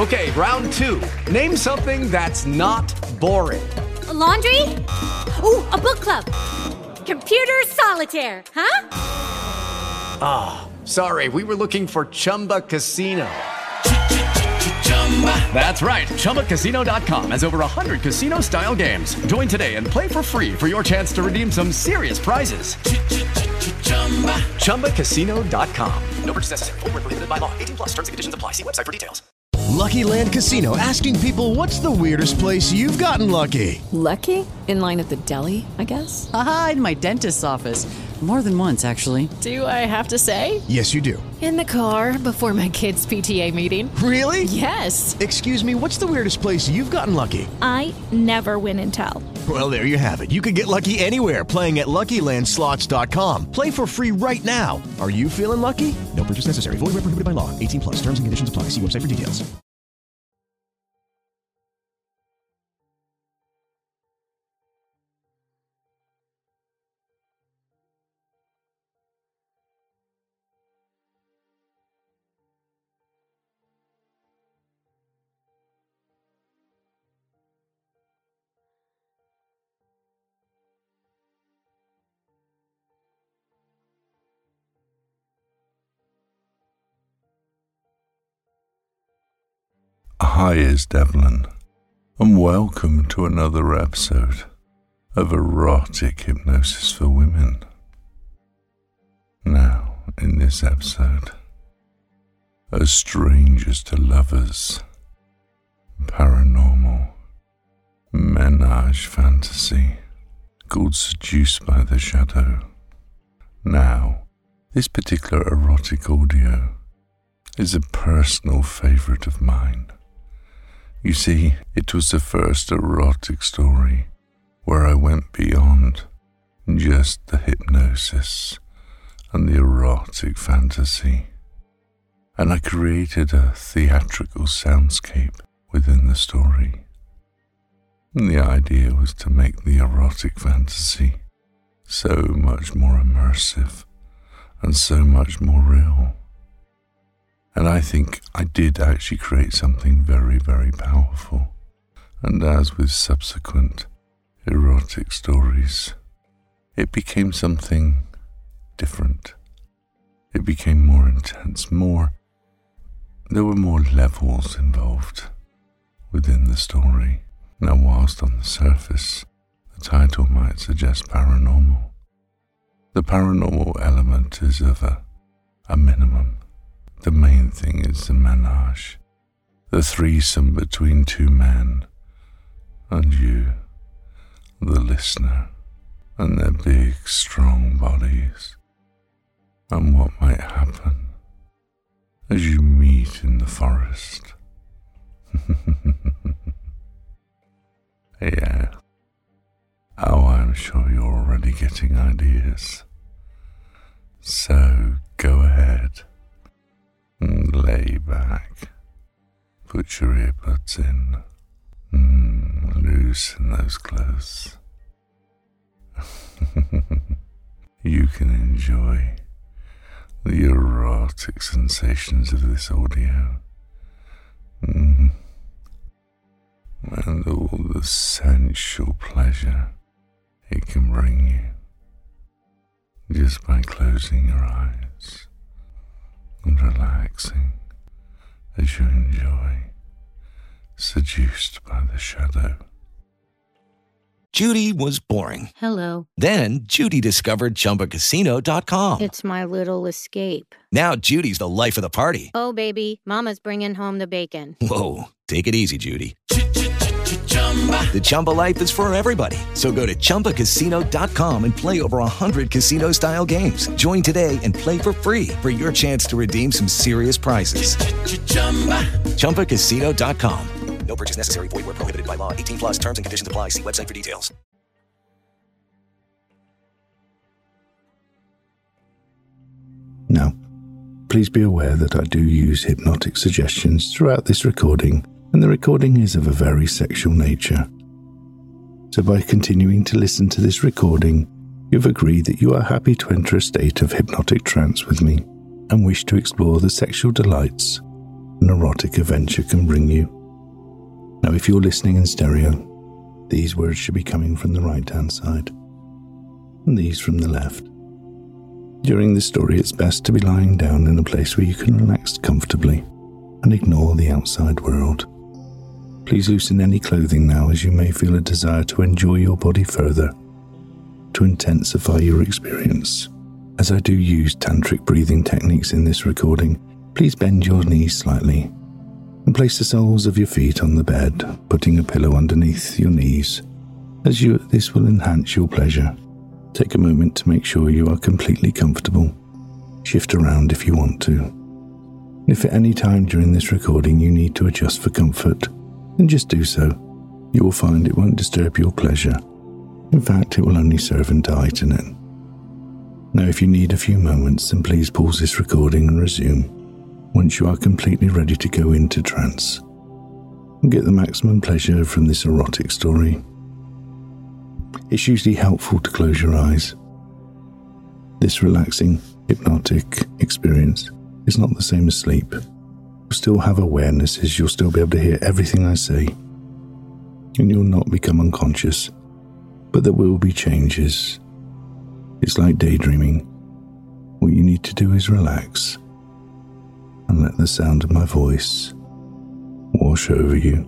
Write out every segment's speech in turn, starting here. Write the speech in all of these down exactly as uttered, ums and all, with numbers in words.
Okay, round two. Name something that's not boring. A laundry? Ooh, a book club. Computer solitaire, huh? Ah, oh, sorry, we were looking for Chumba Casino. That's right, Chumba Casino dot com has over one hundred casino-style games. Join today and play for free for your chance to redeem some serious prizes. Chumba Casino dot com. No purchase necessary. Void where prohibited by law. eighteen plus terms and conditions apply. See website for details. Lucky Land Casino, asking people, what's the weirdest place you've gotten lucky? Lucky? In line at the deli, I guess? Aha, in my dentist's office. More than once, actually. Do I have to say? Yes, you do. In the car before my kids' P T A meeting. Really? Yes. Excuse me, what's the weirdest place you've gotten lucky? I never win and tell. Well, there you have it. You can get lucky anywhere, playing at Lucky Land Slots dot com. Play for free right now. Are you feeling lucky? No purchase necessary. Void where prohibited by law. eighteen plus. Terms and conditions apply. See website for details. Hi, it's Devlin, and welcome to another episode of Erotic Hypnosis for Women. Now, in this episode, as strangers to lovers, paranormal, menage fantasy, called Seduced by the Shadow. Now, this particular erotic audio is a personal favourite of mine. You see, it was the first erotic story where I went beyond just the hypnosis and the erotic fantasy, and I created a theatrical soundscape within the story. And the idea was to make the erotic fantasy so much more immersive and so much more real. And I think I did actually create something very, very powerful. And as with subsequent erotic stories, it became something different. It became more intense, more... There were more levels involved within the story. Now, whilst on the surface, the title might suggest paranormal, the paranormal element is of a, a minimum. The main thing is the menage, the threesome between two men, and you, the listener, and their big, strong bodies, and what might happen as you meet in the forest. Yeah. Oh, I'm sure you're already getting ideas. So, go ahead. Lay back, put your earbuds in, mm, loosen those clothes. You can enjoy the erotic sensations of this audio, mm, and all the sensual pleasure it can bring you just by closing your eyes and relaxing as you enjoy Seduced by the Shadow. Judy was boring. Hello. Then Judy discovered Chumba Casino dot com. It's my little escape. Now Judy's the life of the party. Oh, baby, mama's bringing home the bacon. Whoa, take it easy, Judy. The Chumba life is for everybody. So go to Chumba Casino dot com and play over one hundred casino-style games. Join today and play for free for your chance to redeem some serious prizes. Chumba Casino dot com. No purchase necessary. Void where prohibited by law. eighteen plus terms and conditions apply. See website for details. Now, please be aware that I do use hypnotic suggestions throughout this recording, and the recording is of a very sexual nature. So by continuing to listen to this recording, you've agreed that you are happy to enter a state of hypnotic trance with me and wish to explore the sexual delights an erotic adventure can bring you. Now, if you're listening in stereo, these words should be coming from the right-hand side, and these from the left. During this story, it's best to be lying down in a place where you can relax comfortably and ignore the outside world. Please loosen any clothing now, as you may feel a desire to enjoy your body further, to intensify your experience. As I do use tantric breathing techniques in this recording, please bend your knees slightly and place the soles of your feet on the bed, putting a pillow underneath your knees, as you, this will enhance your pleasure. Take a moment to make sure you are completely comfortable. Shift around if you want to. If at any time during this recording you need to adjust for comfort, then just do so. You will find it won't disturb your pleasure. In fact, it will only serve and to heighten it. Now, if you need a few moments, then please pause this recording and resume once you are completely ready to go into trance and get the maximum pleasure from this erotic story. It's usually helpful to close your eyes. This relaxing, hypnotic experience is not the same as sleep. You'll still have awareness, as you'll still be able to hear everything I say, and you'll not become unconscious, but there will be changes. It's like daydreaming. What you need to do is relax and let the sound of my voice wash over you.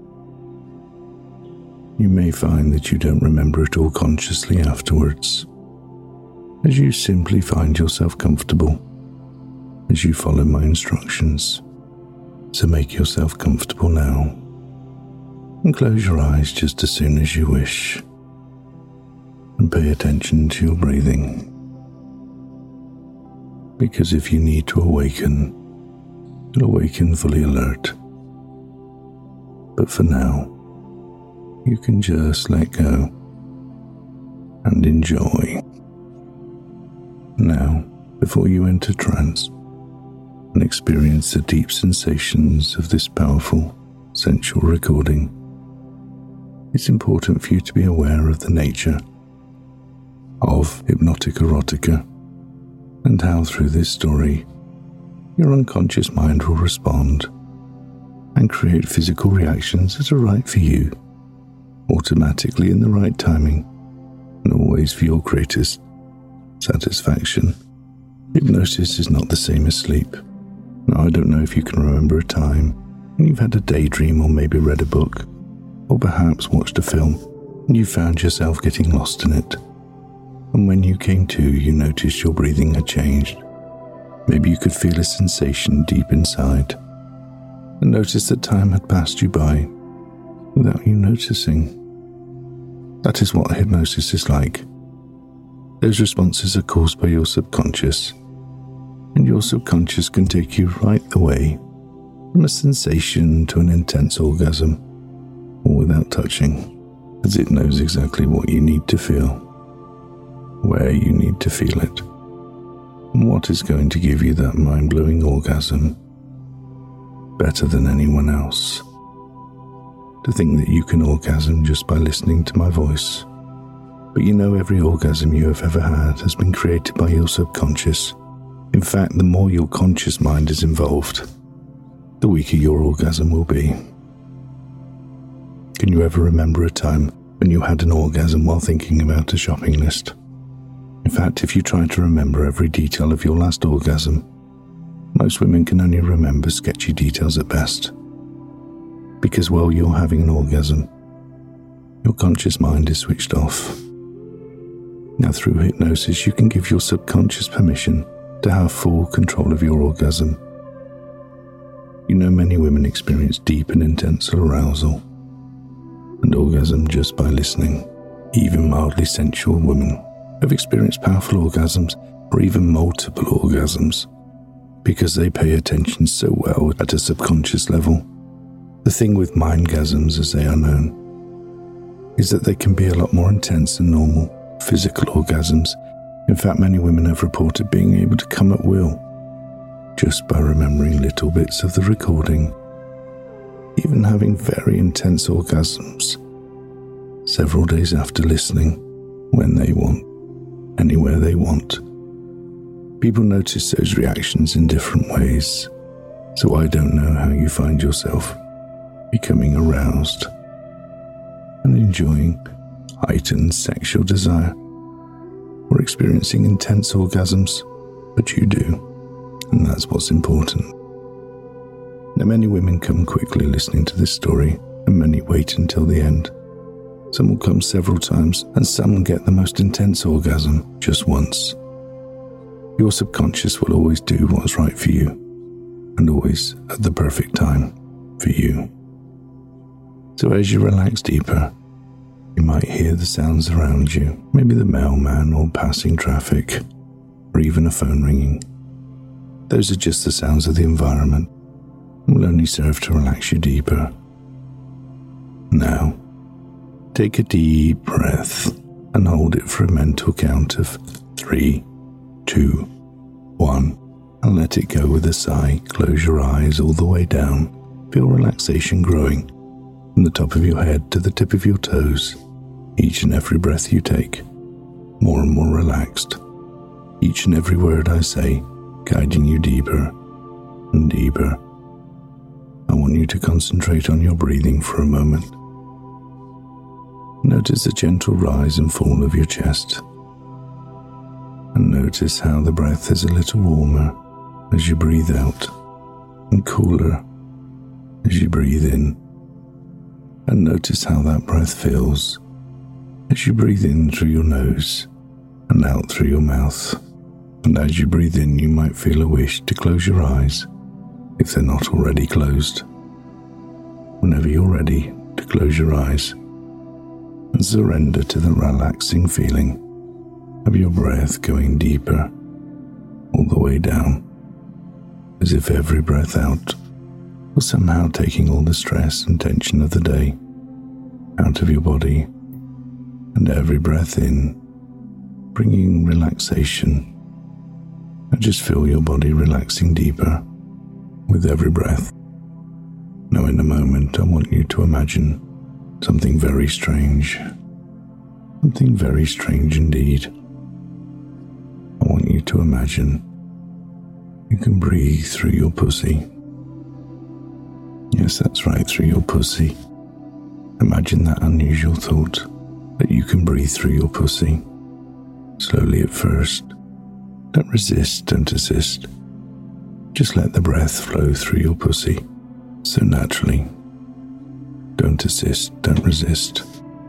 You may find that you don't remember it all consciously afterwards, as you simply find yourself comfortable as you follow my instructions. So make yourself comfortable now and close your eyes just as soon as you wish, and pay attention to your breathing, because if you need to awaken, you'll awaken fully alert. But for now, you can just let go and enjoy. Now, before you enter trance and experience the deep sensations of this powerful, sensual recording, it's important for you to be aware of the nature of hypnotic erotica and how through this story your unconscious mind will respond and create physical reactions that are right for you, automatically in the right timing, and always for your greatest satisfaction. Hypnosis is not the same as sleep. Now, I don't know if you can remember a time when you've had a daydream, or maybe read a book, or perhaps watched a film, and you found yourself getting lost in it. And when you came to, you noticed your breathing had changed. Maybe you could feel a sensation deep inside, and notice that time had passed you by without you noticing. That is what hypnosis is like. Those responses are caused by your subconscious, and your subconscious can take you right the way from a sensation to an intense orgasm, all without touching, as it knows exactly what you need to feel, where you need to feel it, and what is going to give you that mind-blowing orgasm better than anyone else. To think that you can orgasm just by listening to my voice, but you know every orgasm you have ever had has been created by your subconscious. In fact, the more your conscious mind is involved, the weaker your orgasm will be. Can you ever remember a time when you had an orgasm while thinking about a shopping list? In fact, if you try to remember every detail of your last orgasm, most women can only remember sketchy details at best. Because while you're having an orgasm, your conscious mind is switched off. Now, through hypnosis, you can give your subconscious permission to have full control of your orgasm. You know, many women experience deep and intense arousal and orgasm just by listening. Even mildly sensual women have experienced powerful orgasms, or even multiple orgasms, because they pay attention so well at a subconscious level. The thing with mindgasms, as they are known, is that they can be a lot more intense than normal physical orgasms. In fact, many women have reported being able to come at will just by remembering little bits of the recording, even having very intense orgasms several days after listening, when they want, anywhere they want. People notice those reactions in different ways. So I don't know how you find yourself becoming aroused and enjoying heightened sexual desire or experiencing intense orgasms, but you do, and that's what's important. Now, many women come quickly listening to this story, and many wait until the end. Some will come several times, and some will get the most intense orgasm just once. Your subconscious will always do what's right for you, and always at the perfect time for you. So as you relax deeper, you might hear the sounds around you, maybe the mailman or passing traffic, or even a phone ringing. Those are just the sounds of the environment and will only serve to relax you deeper. Now, take a deep breath and hold it for a mental count of three, two, one, and let it go with a sigh. Close your eyes all the way down. Feel relaxation growing from the top of your head to the tip of your toes. Each and every breath you take, more and more relaxed. Each and every word I say, guiding you deeper and deeper. I want you to concentrate on your breathing for a moment. Notice the gentle rise and fall of your chest. And notice how the breath is a little warmer as you breathe out and cooler as you breathe in. And notice how that breath feels as you breathe in through your nose and out through your mouth. And as you breathe in, you might feel a wish to close your eyes if they're not already closed. Whenever you're ready to close your eyes and surrender to the relaxing feeling of your breath going deeper all the way down, as if every breath out was somehow taking all the stress and tension of the day out of your body, and every breath in bringing relaxation. And just feel your body relaxing deeper with every breath. Now, in a moment, I want you to imagine something very strange, something very strange indeed. I want you to imagine you can breathe through your pussy. Yes, that's right, through your pussy. Imagine that unusual thought that you can breathe through your pussy. Slowly at first. Don't resist, don't assist. Just let the breath flow through your pussy so naturally. Don't assist, don't resist.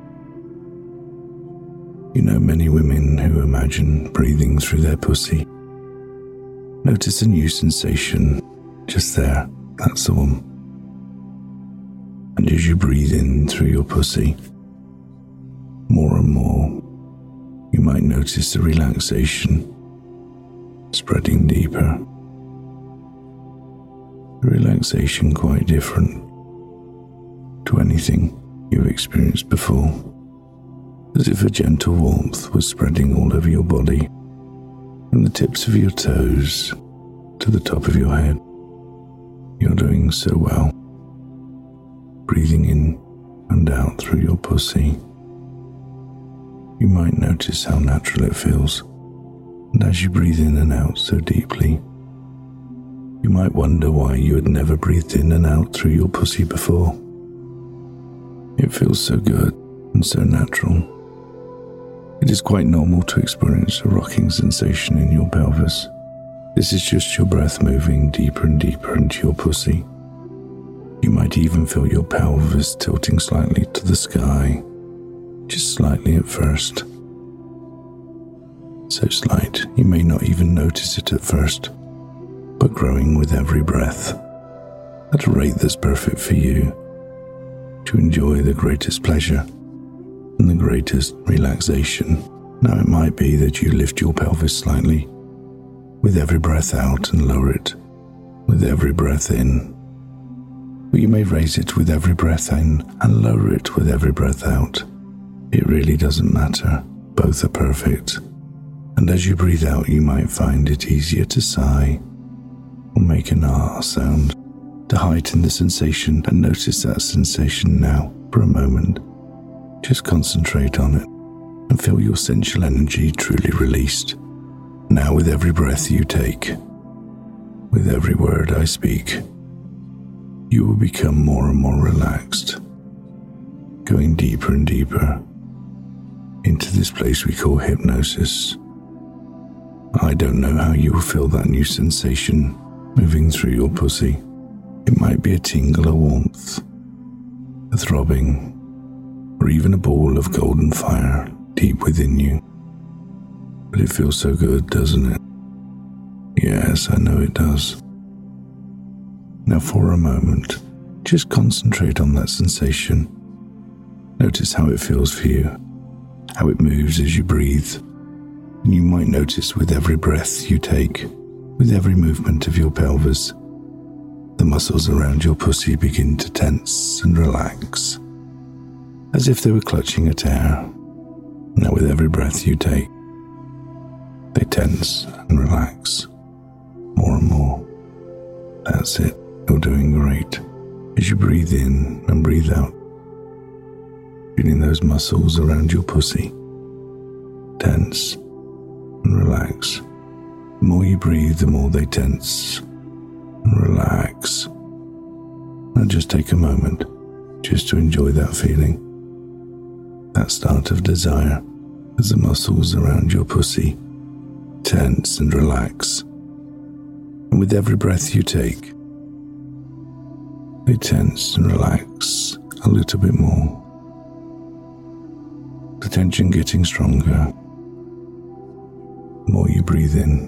You know many women who imagine breathing through their pussy. Notice a new sensation just there, that's the one. And as you breathe in through your pussy, more and more, you might notice the relaxation spreading deeper. The relaxation quite different to anything you've experienced before, as if a gentle warmth was spreading all over your body, from the tips of your toes to the top of your head. You're doing so well, breathing in and out through your pussy. You might notice how natural it feels, and as you breathe in and out so deeply, you might wonder why you had never breathed in and out through your pussy before. It feels so good and so natural. It is quite normal to experience a rocking sensation in your pelvis. This is just your breath moving deeper and deeper into your pussy. You might even feel your pelvis tilting slightly to the sky, just slightly at first. So slight, you may not even notice it at first, but growing with every breath, at a rate that's perfect for you, to enjoy the greatest pleasure and the greatest relaxation. Now it might be that you lift your pelvis slightly with every breath out and lower it with every breath in. Or you may raise it with every breath in and lower it with every breath out. It really doesn't matter. Both are perfect. And as you breathe out, you might find it easier to sigh or make an ah sound to heighten the sensation, and notice that sensation now for a moment. Just concentrate on it and feel your sensual energy truly released. Now with every breath you take, with every word I speak, you will become more and more relaxed, going deeper and deeper into this place we call hypnosis. I don't know how you will feel that new sensation moving through your pussy. It might be a tingle or warmth, a throbbing, or even a ball of golden fire deep within you. But it feels so good, doesn't it? Yes, I know it does. Now for a moment, just concentrate on that sensation. Notice how it feels for you, how it moves as you breathe. And you might notice with every breath you take, with every movement of your pelvis, the muscles around your pussy begin to tense and relax, as if they were clutching at air. Now with every breath you take, they tense and relax more and more. That's it. You're doing great. As you breathe in and breathe out, feeling those muscles around your pussy tense and relax. The more you breathe, the more they tense and relax. Now just take a moment just to enjoy that feeling, that start of desire, as the muscles around your pussy tense and relax. And with every breath you take, they tense and relax a little bit more. The tension getting stronger the more you breathe in.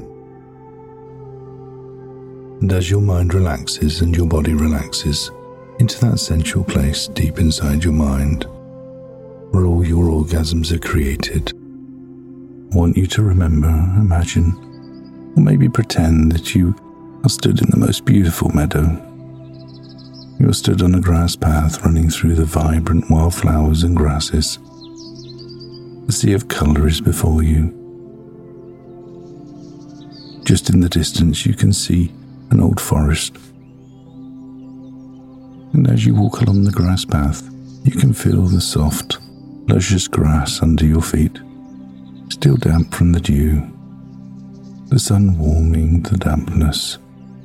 And as your mind relaxes and your body relaxes into that central place deep inside your mind, where all your orgasms are created, I want you to remember, imagine, or maybe pretend that you are stood in the most beautiful meadow. You are stood on a grass path running through the vibrant wildflowers and grasses. A sea of colour is before you. Just in the distance you can see an old forest. And as you walk along the grass path, you can feel the soft, luscious grass under your feet, still damp from the dew, the sun warming the dampness.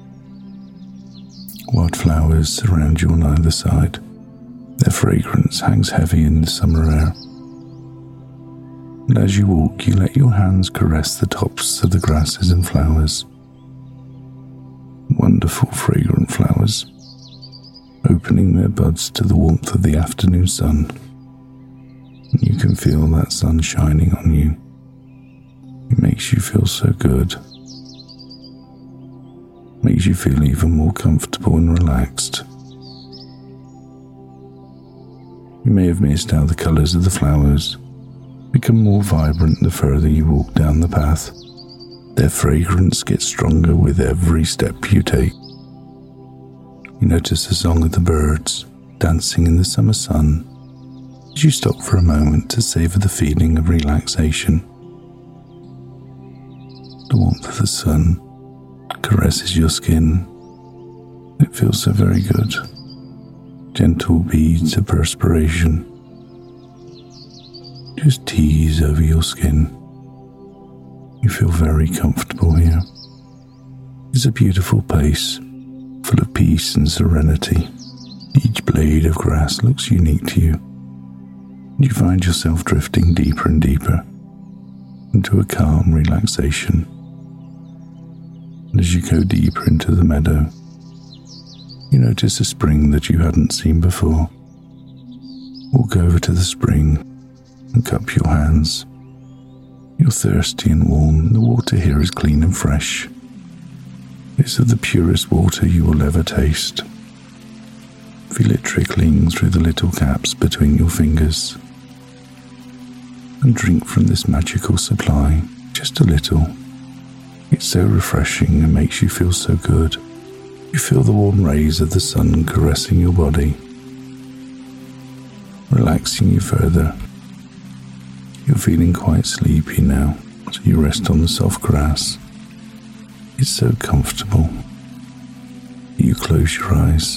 Wildflowers surround you on either side. Their fragrance hangs heavy in the summer air. And as you walk, you let your hands caress the tops of the grasses and flowers. Wonderful, fragrant flowers, opening their buds to the warmth of the afternoon sun. And you can feel that sun shining on you. It makes you feel so good. Makes you feel even more comfortable and relaxed. You may have missed how the colours of the flowers become more vibrant the further you walk down the path. Their fragrance gets stronger with every step you take. You notice the song of the birds dancing in the summer sun as you stop for a moment to savour the feeling of relaxation. The warmth of the sun caresses your skin. It feels so very good. Gentle beads of perspiration just tease over your skin. You feel very comfortable here. It's a beautiful place, full of peace and serenity. Each blade of grass looks unique to you. You find yourself drifting deeper and deeper into a calm relaxation. And as you go deeper into the meadow, you notice a spring that you hadn't seen before. Walk over to the spring and cup your hands. You're thirsty and warm. The water here is clean and fresh. It's of the purest water you will ever taste. Feel it trickling through the little caps between your fingers. And drink from this magical supply, just a little. It's so refreshing and makes you feel so good. You feel the warm rays of the sun caressing your body, relaxing you further. You're feeling quite sleepy now, so you rest on the soft grass. It's so comfortable. You close your eyes,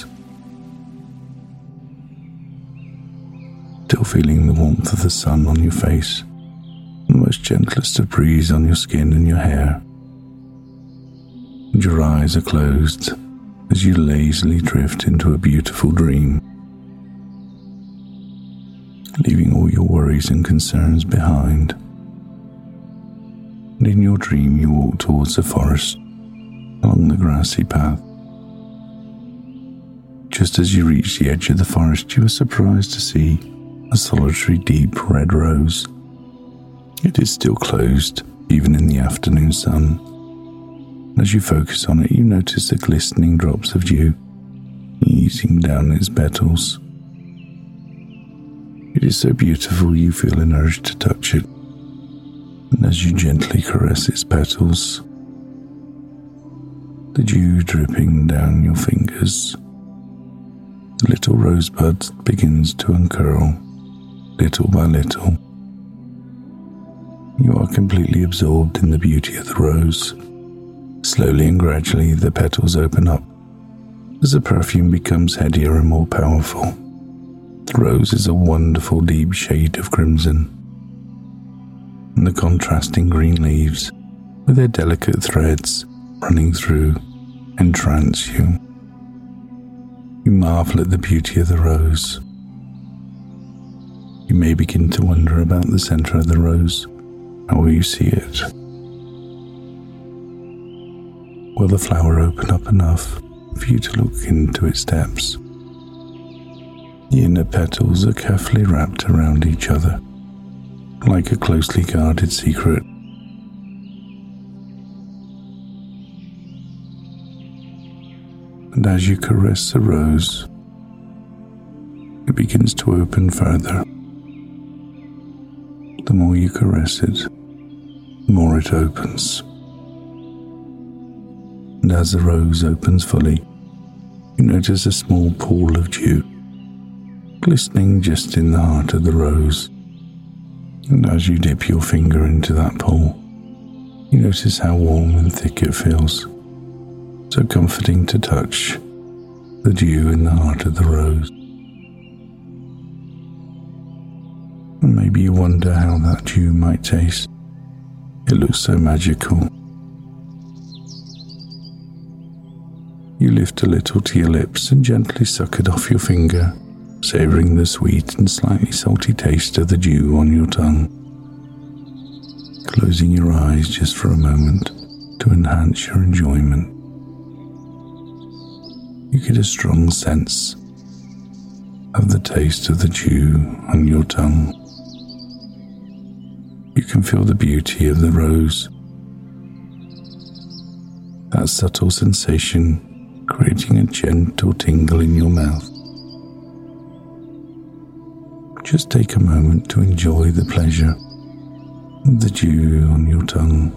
still feeling the warmth of the sun on your face, the most gentlest of breeze on your skin and your hair. And your eyes are closed, as you lazily drift into a beautiful dream, leaving all your worries and concerns behind. And in your dream you walk towards the forest, along the grassy path. Just as you reach the edge of the forest, you are surprised to see a solitary deep red rose. It is still closed, even in the afternoon sun. As you focus on it, you notice the glistening drops of dew easing down its petals. It is so beautiful you feel an urge to touch it, and as you gently caress its petals, the dew dripping down your fingers, the little rosebud begins to uncurl, little by little. You are completely absorbed in the beauty of the rose. Slowly and gradually, the petals open up as the perfume becomes headier and more powerful. The rose is a wonderful deep shade of crimson, and the contrasting green leaves, with their delicate threads running through, entrance you. You marvel at the beauty of the rose. You may begin to wonder about the center of the rose. How will you see it? Will the flower open up enough for you to look into its depths? The inner petals are carefully wrapped around each other, like a closely guarded secret. And as you caress the rose, it begins to open further. The more you caress it, the more it opens. And as the rose opens fully, you notice a small pool of dew, glistening just in the heart of the rose. And as you dip your finger into that pool, you notice how warm and thick it feels. So comforting to touch the dew in the heart of the rose. And maybe you wonder how that dew might taste. It looks so magical. You lift a little to your lips and gently suck it off your finger, savouring the sweet and slightly salty taste of the dew on your tongue. Closing your eyes just for a moment to enhance your enjoyment. You get a strong sense of the taste of the dew on your tongue. You can feel the beauty of the rose, that subtle sensation creating a gentle tingle in your mouth. Just take a moment to enjoy the pleasure of the dew on your tongue.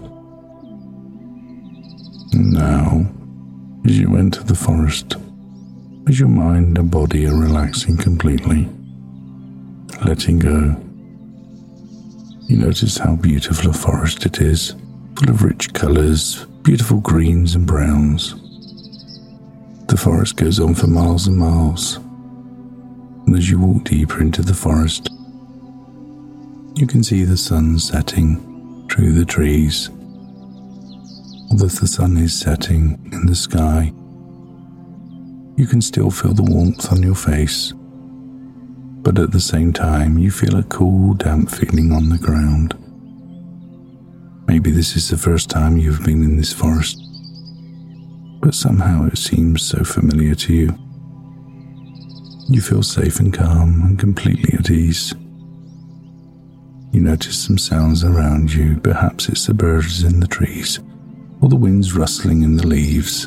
And now, as you enter the forest, as your mind and body are relaxing completely, letting go, you notice how beautiful a forest it is, full of rich colours, beautiful greens and browns. The forest goes on for miles and miles, and as you walk deeper into the forest, you can see the sun setting through the trees. Although the sun is setting in the sky, you can still feel the warmth on your face, but at the same time you feel a cool, damp feeling on the ground. Maybe this is the first time you've been in this forest, but somehow it seems so familiar to you. You feel safe and calm and completely at ease. You notice some sounds around you, perhaps it's the birds in the trees, or the winds rustling in the leaves.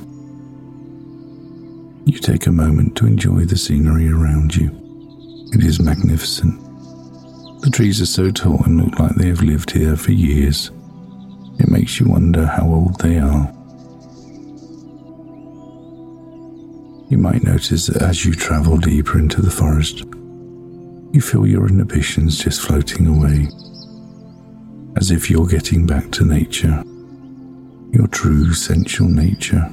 You take a moment to enjoy the scenery around you. It is magnificent. The trees are so tall and look like they have lived here for years. It makes you wonder how old they are. You might notice that as you travel deeper into the forest, you feel your inhibitions just floating away, as if you're getting back to nature, your true sensual nature.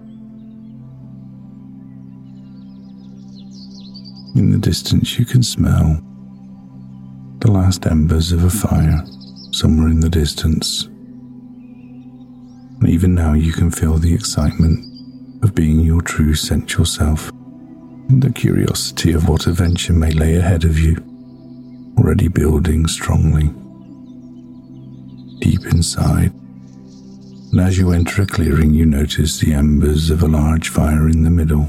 In the distance you can smell the last embers of a fire somewhere in the distance. And even now you can feel the excitement of being your true sensual self, and the curiosity of what adventure may lay ahead of you, already building strongly. Deep inside, and as you enter a clearing, you notice the embers of a large fire in the middle.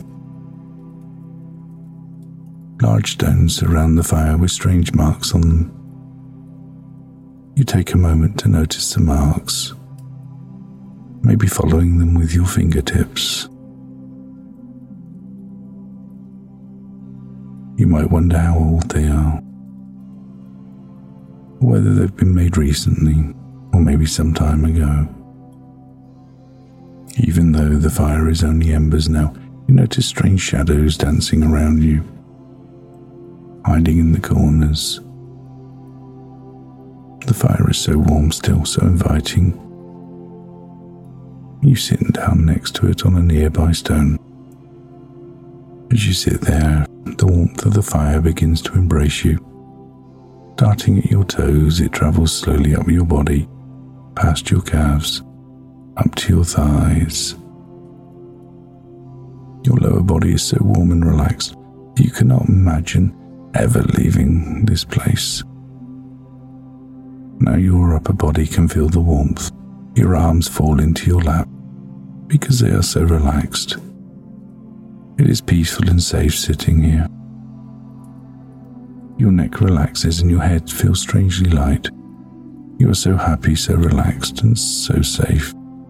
Large stones surround the fire with strange marks on them. You take a moment to notice the marks, maybe following them with your fingertips. You might wonder how old they are, or whether they've been made recently, or maybe some time ago. Even though the fire is only embers now, you notice strange shadows dancing around you, hiding in the corners. The fire is so warm still, so inviting. You sit down next to it on a nearby stone. As you sit there, the warmth of the fire begins to embrace you. Starting at your toes, it travels slowly up your body, past your calves, up to your thighs. Your lower body is so warm and relaxed, you cannot imagine ever leaving this place. Now your upper body can feel the warmth. Your arms fall into your lap because they are so relaxed. It is peaceful and safe sitting here. Your neck relaxes and your head feels strangely light. You are so happy, so relaxed, and so safe.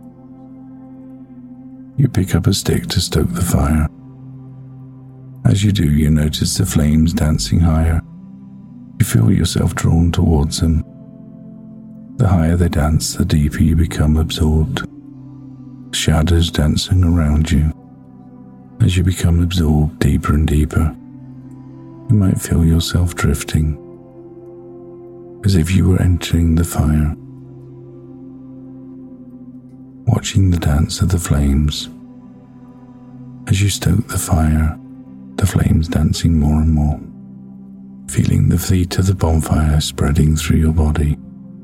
You pick up a stick to stoke the fire. As you do, you notice the flames dancing higher. You feel yourself drawn towards them. The higher they dance, the deeper you become absorbed. Shadows dancing around you. As you become absorbed deeper and deeper, you might feel yourself drifting, as if you were entering the fire, watching the dance of the flames. As you stoke the fire, the flames dancing more and more, feeling the heat of the bonfire spreading through your body.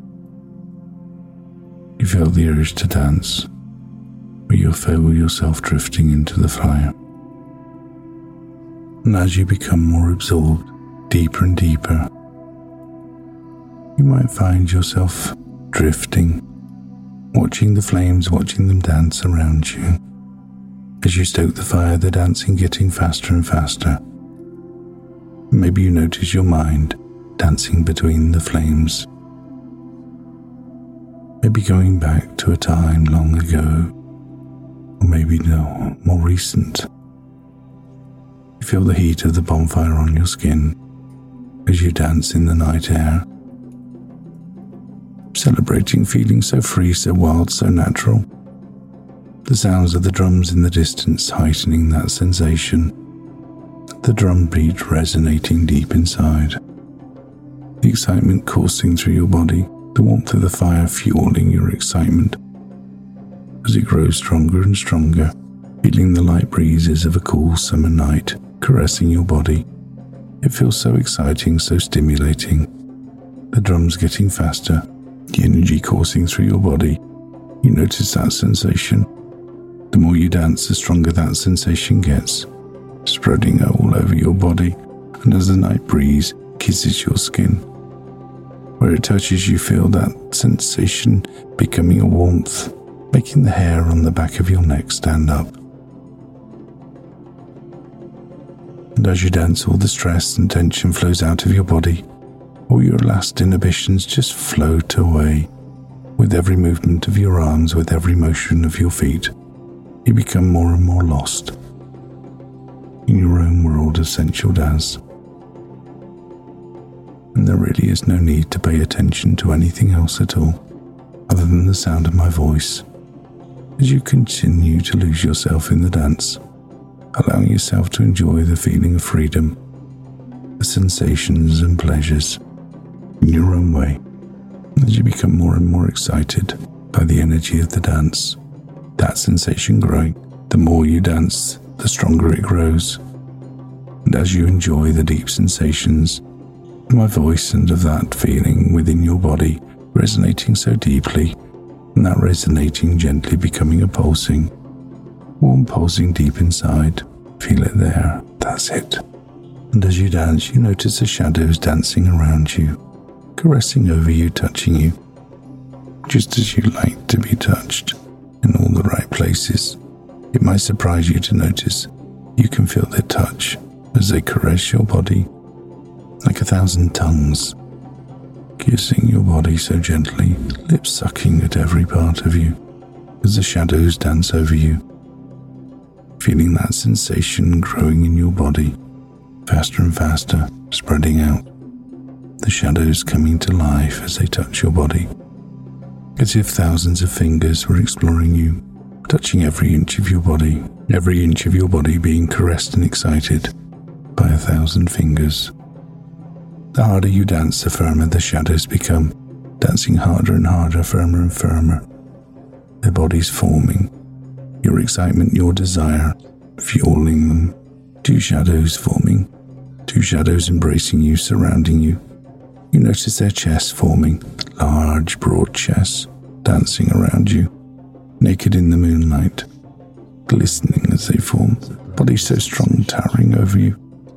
You feel the urge to dance, but you feel yourself drifting into the fire. And as you become more absorbed, deeper and deeper, you might find yourself drifting, watching the flames, watching them dance around you. As you stoke the fire, the dancing getting faster and faster. Maybe you notice your mind dancing between the flames. Maybe going back to a time long ago, or maybe no, more recent. You feel the heat of the bonfire on your skin as you dance in the night air, celebrating, feeling so free, so wild, so natural. The sounds of the drums in the distance heightening that sensation, the drum beat resonating deep inside, the excitement coursing through your body, the warmth of the fire fueling your excitement. As it grows stronger and stronger, feeling the light breezes of a cool summer night caressing your body. It feels so exciting, so stimulating. The drums getting faster, the energy coursing through your body. You notice that sensation. The more you dance, the stronger that sensation gets, spreading all over your body, and as the night breeze kisses your skin, where it touches, you feel that sensation becoming a warmth, making the hair on the back of your neck stand up. And as you dance, all the stress and tension flows out of your body. All your last inhibitions just float away. With every movement of your arms, with every motion of your feet, you become more and more lost in your own world of sensual dance. And there really is no need to pay attention to anything else at all, other than the sound of my voice, as you continue to lose yourself in the dance, allowing yourself to enjoy the feeling of freedom, the sensations and pleasures in your own way, as you become more and more excited by the energy of the dance, that sensation growing. The more you dance, the stronger it grows. And as you enjoy the deep sensations, my voice and of that feeling within your body resonating so deeply, and that resonating gently becoming a pulsing, warm pulsing deep inside. Feel it there. That's it. And as you dance, you notice the shadows dancing around you, caressing over you, touching you, just as you like to be touched, in all the right places. It might surprise you to notice you can feel their touch as they caress your body like a thousand tongues, kissing your body so gently, lips sucking at every part of you as the shadows dance over you, feeling that sensation growing in your body, faster and faster, spreading out, the shadows coming to life as they touch your body, as if thousands of fingers were exploring you, touching every inch of your body, every inch of your body being caressed and excited by a thousand fingers. The harder you dance, the firmer the shadows become, dancing harder and harder, firmer and firmer. Their bodies forming, your excitement, your desire, fueling them. Two shadows forming, two shadows embracing you, surrounding you. You notice their chests forming, large, broad chests, dancing around you, naked in the moonlight, glistening as they form, bodies so strong, towering over you.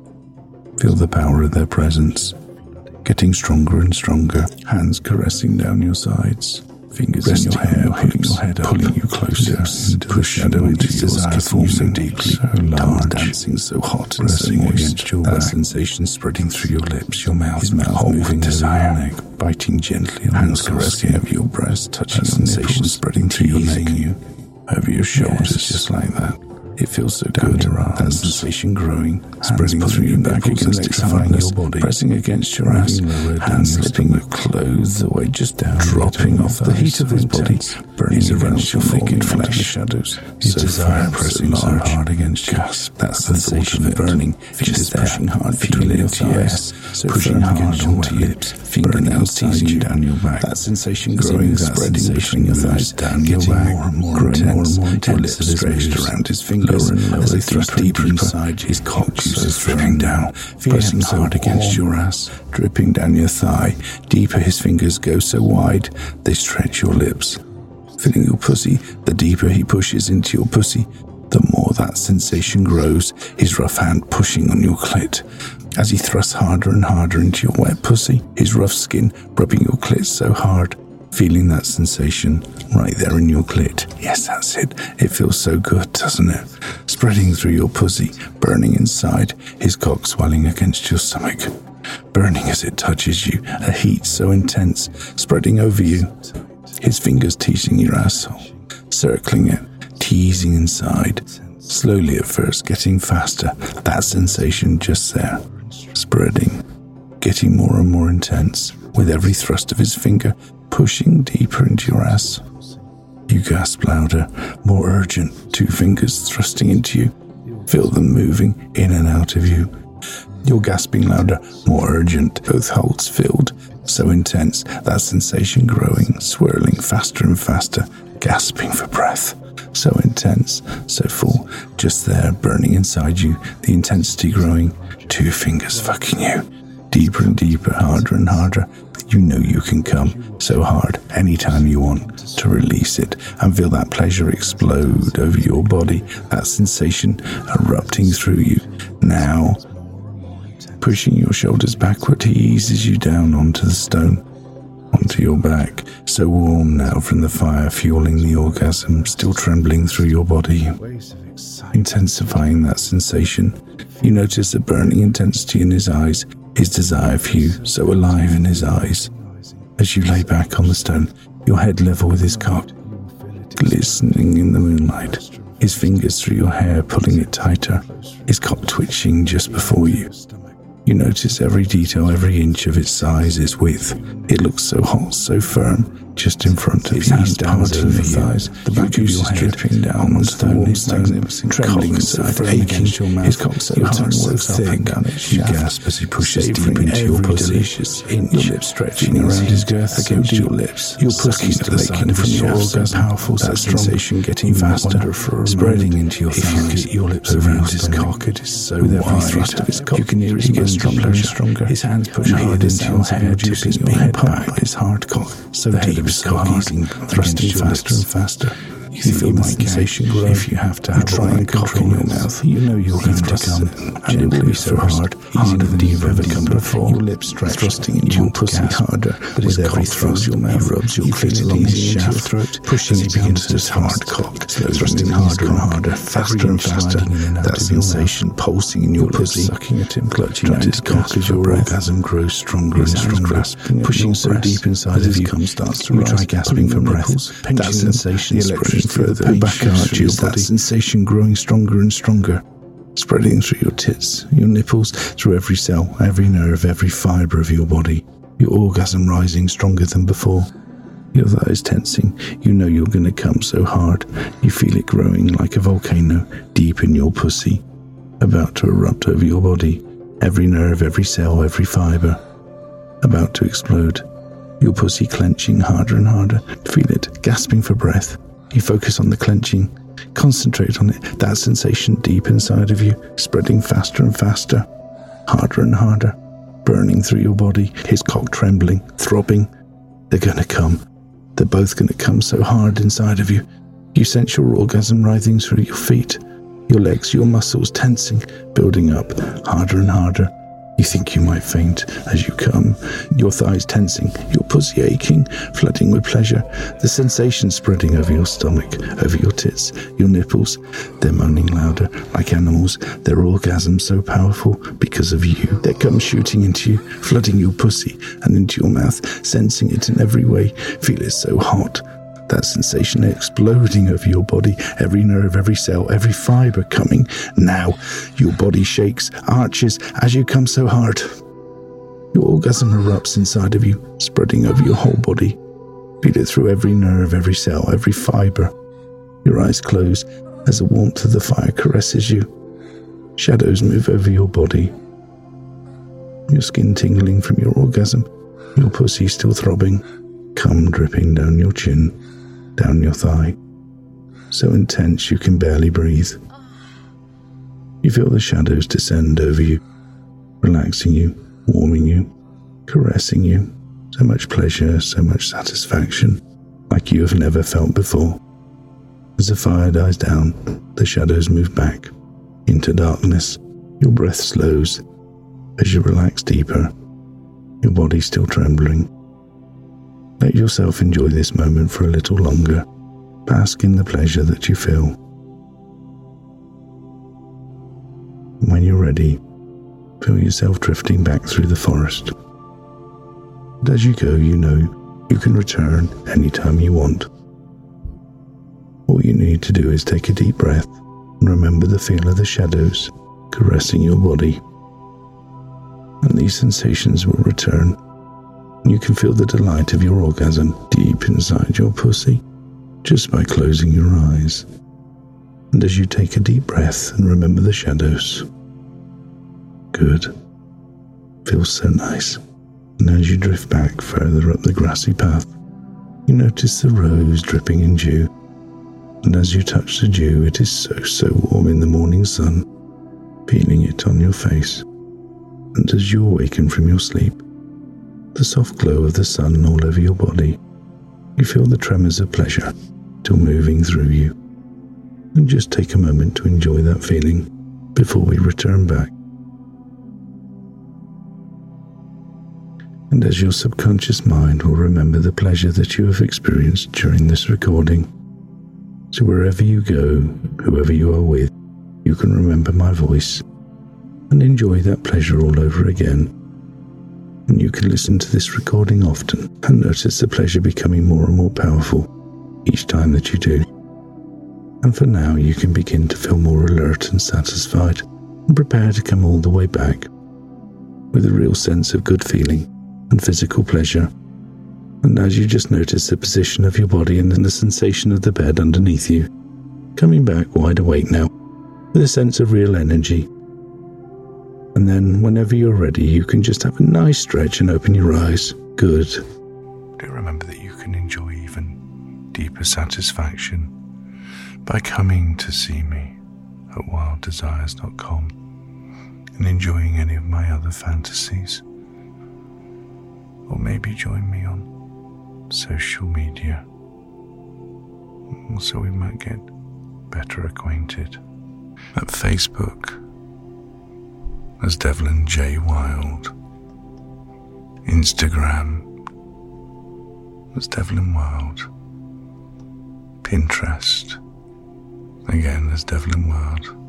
Feel the power of their presence, getting stronger and stronger, hands caressing down your sides, fingers resting in your hair, pulling your head up, pulling you closer, into the shadow into your desire forming so deeply, so large, dancing so hot and so against your back, that sensation spreading through your lips, your mouth, his mouth moving desire, your neck, biting gently, hands caressing over your breast, touching sensation spreading through your neck, you over your shoulders, yes, just like that. It feels so good, that sensation growing, spreading through your back against electrifying your body, pressing against your ass, hands slipping your clothes away just down, dropping off the heat of his body, burning around your naked flesh, shadows, his desire pressing so hard against you. That's the sensation of burning, fingers pushing hard between your thighs, pushing hard onto your lips, fingernails teasing you down your back. That sensation growing, spreading between your thighs, down your back, more and more intense, your lips stretched around his fingers. Lower and lower, as they thrust deeper inside, his cock juices dripping down, pressing hard against your ass, dripping down your thigh. Deeper his fingers go so wide, they stretch your lips. Filling your pussy, the deeper he pushes into your pussy, the more that sensation grows, his rough hand pushing on your clit. As he thrusts harder and harder into your wet pussy, his rough skin rubbing your clit so hard, feeling that sensation right there in your clit. Yes, that's it. It feels so good, doesn't it? Spreading through your pussy, burning inside, his cock swelling against your stomach, burning as it touches you, a heat so intense, spreading over you. His fingers teasing your asshole, circling it, teasing inside, slowly at first, getting faster. That sensation just there, spreading, getting more and more intense, with every thrust of his finger, pushing deeper into your ass. You gasp louder, more urgent, two fingers thrusting into you. Feel them moving in and out of you. You're gasping louder, more urgent, both holes filled, so intense, that sensation growing, swirling faster and faster, gasping for breath. So intense, so full, just there, burning inside you, the intensity growing, two fingers fucking you. Deeper and deeper, harder and harder. You know you can come so hard anytime you want to release it and feel that pleasure explode over your body, that sensation erupting through you. Now, pushing your shoulders backward, he eases you down onto the stone, onto your back, so warm now from the fire fueling the orgasm, still trembling through your body, intensifying that sensation. You notice the burning intensity in his eyes, his desire for you, so alive in his eyes. As you lay back on the stone, your head level with his cock, glistening in the moonlight, his fingers through your hair pulling it tighter, his cock twitching just before you. You notice every detail, every inch of its size, its width. It looks so hot, so firm, just in front of you, down to the thighs, the back of your head dripping down onto the warm stone, trembling inside, aching, his cock so tight, so thick. You gasp as he pushes deep into your pussy, your lips stretching around his girth against your lips, your pussy still aching from your orgasm, powerful, that sensation getting faster, spreading into your thighs, your lips around his cock. It is so wide, with every thrust of his cock, you can hear his getting stronger and stronger. His hands push hard into your hair, tipping your head back, his hard cock so deep. His cock easing, thrusting faster and faster. You feel the sensation grow. If you have to have try and cock in your mouth, you know you're going to come, and it will be so hard, harder than you've ever come before. Your lips stretch, thrusting into your pussy harder. With every thrust, your mouth rubs your clit along his shaft, pushing it begins to hard cock, thrusting harder and harder, faster and faster. That sensation pulsing in your pussy, sucking at him, clutching at his cock as your orgasm grows stronger and stronger, pushing so deep inside of you, starts to rise, gasping for breath. That sensation spreading further back out your body. That sensation growing stronger and stronger, spreading through your tits, your nipples, through every cell, every nerve, every fibre of your body. Your orgasm rising stronger than before. Your thighs tensing. You know you're going to come so hard. You feel it growing like a volcano deep in your pussy, about to erupt over your body. Every nerve, every cell, every fibre, about to explode. Your pussy clenching harder and harder. Feel it, gasping for breath. You focus on the clenching. Concentrate on it. That sensation deep inside of you, spreading faster and faster, harder and harder, burning through your body. His cock trembling, throbbing. They're going to come. They're both going to come so hard inside of you. You sense your orgasm writhing through your feet, your legs, your muscles tensing, building up, harder and harder. You think you might faint as you come, your thighs tensing, your pussy aching, flooding with pleasure, the sensation spreading over your stomach, over your tits, your nipples. They're moaning louder, like animals, their orgasm so powerful because of you. They come shooting into you, flooding your pussy and into your mouth, sensing it in every way. Feel it so hot. That sensation exploding over your body, every nerve, every cell, every fibre coming. Now, your body shakes, arches as you come so hard. Your orgasm erupts inside of you, spreading over your whole body. Feel it through every nerve, every cell, every fibre. Your eyes close as the warmth of the fire caresses you. Shadows move over your body. Your skin tingling from your orgasm, your pussy still throbbing, cum dripping down your chin, down your thigh, so intense you can barely breathe. You feel the shadows descend over you, relaxing you, warming you, caressing you. So much pleasure, so much satisfaction, like you have never felt before. As the fire dies down, the shadows move back into darkness. Your breath slows as you relax deeper, your body still trembling. Let yourself enjoy this moment for a little longer. Bask in the pleasure that you feel. When you're ready, feel yourself drifting back through the forest. And as you go, you know you can return anytime you want. All you need to do is take a deep breath and remember the feel of the shadows caressing your body. And these sensations will return. You can feel the delight of your orgasm deep inside your pussy just by closing your eyes. And as you take a deep breath and remember the shadows. Good. Feels so nice. And as you drift back further up the grassy path, you notice the rose dripping in dew. And as you touch the dew, it is so, so warm in the morning sun, feeling it on your face. And as you awaken from your sleep, the soft glow of the sun all over your body, you feel the tremors of pleasure still moving through you. And just take a moment to enjoy that feeling before we return back. And as your subconscious mind will remember the pleasure that you have experienced during this recording, so wherever you go, whoever you are with, you can remember my voice and enjoy that pleasure all over again. And you can listen to this recording often and notice the pleasure becoming more and more powerful each time that you do. And for now, you can begin to feel more alert and satisfied and prepare to come all the way back with a real sense of good feeling and physical pleasure. And as you just notice the position of your body and then the sensation of the bed underneath you, coming back wide awake now with a sense of real energy. And then whenever you're ready, you can just have a nice stretch and open your eyes. Good. Do remember that you can enjoy even deeper satisfaction by coming to see me at wild desires dot com and enjoying any of my other fantasies. Or maybe join me on social media so we might get better acquainted. At Facebook, as Devlin J. Wild. Instagram, as Devlin Wild. Pinterest, again as Devlin Wild.